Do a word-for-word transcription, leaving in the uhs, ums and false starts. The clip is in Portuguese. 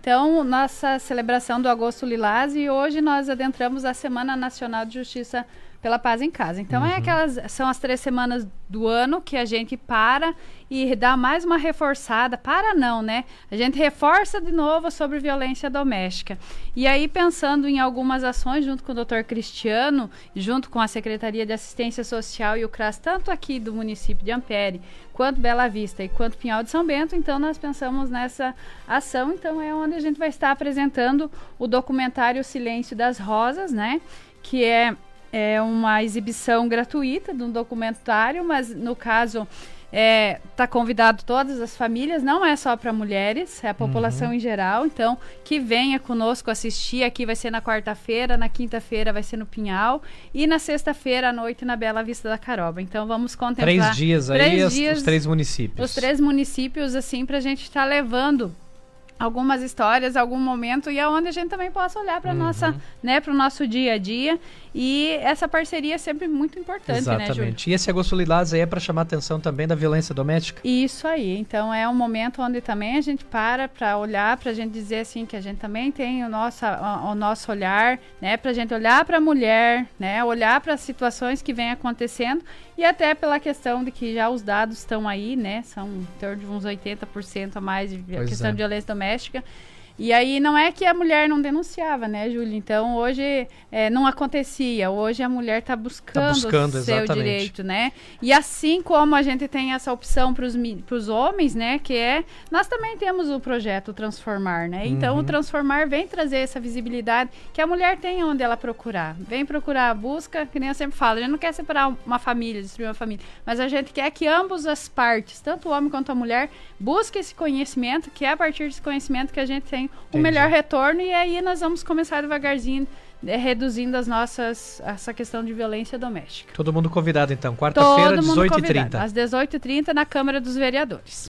Então, nossa celebração do Agosto Lilás, e hoje nós adentramos a Semana Nacional de Justiça pela Paz em Casa. Então, uhum. é aquelas, são as três semanas do ano que a gente para e dá mais uma reforçada. Para não, né? A gente reforça de novo sobre violência doméstica. E aí, pensando em algumas ações, junto com o doutor Cristiano, junto com a Secretaria de Assistência Social e o CRAS, tanto aqui do município de Ampere, quanto Bela Vista e quanto Pinhal de São Bento, então nós pensamos nessa ação. Então, é onde a gente vai estar apresentando o documentário Silêncio das Rosas, né? Que é É uma exibição gratuita de um documentário, mas no caso está é, convidado todas as famílias, não é só para mulheres, é a população uhum. em geral. Então, que venha conosco assistir. Aqui vai ser na quarta-feira, na quinta-feira vai ser no Pinhal e na sexta-feira à noite na Bela Vista da Caroba. Então, vamos contemplar três dias aí, três as, dias, os três municípios. Os três municípios, assim, para a gente estar tá levando algumas histórias, algum momento, e aonde a gente também possa olhar para uhum. nossa, né, para o nosso dia a dia. E essa parceria é sempre muito importante, exatamente, né, Júlio? E esse Agosto Lilás aí é para chamar a atenção também da violência doméstica? Isso aí. Então é um momento onde também a gente para para olhar, para a gente dizer assim que a gente também tem o nosso, o, o nosso olhar, né, para a gente olhar para a mulher, né, olhar para as situações que vêm acontecendo, e até pela questão de que já os dados estão aí, né, são em torno de uns oitenta por cento a mais de pois questão é. de violência doméstica. E aí não é que a mulher não denunciava, né, Júlia? Então hoje é, não acontecia. Hoje a mulher está buscando, tá buscando o seu exatamente. direito, né? E assim como a gente tem essa opção para os homens, né, que é... Nós também temos o projeto Transformar, né? Então uhum. o Transformar vem trazer essa visibilidade que a mulher tem onde ela procurar. Vem procurar, busca, que nem eu sempre falo, a gente não quer separar uma família, destruir uma família, mas a gente quer que ambas as partes, tanto o homem quanto a mulher, busquem esse conhecimento, que é a partir desse conhecimento que a gente tem o melhor retorno, e aí nós vamos começar devagarzinho, é, reduzindo as nossas, essa questão de violência doméstica. Todo mundo convidado então, quarta-feira, dezoito e trinta. Às dezoito e trinta na Câmara dos Vereadores.